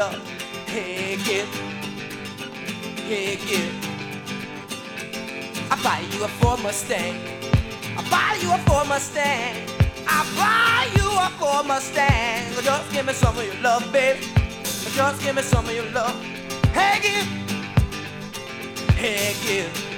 Hey, kid. Hey, kid. I buy you a Ford Mustang. I buy you a Ford Mustang. I buy you a Ford Mustang. Just give me some of your love, baby. Just give me some of your love. Hey, kid. Hey, kid.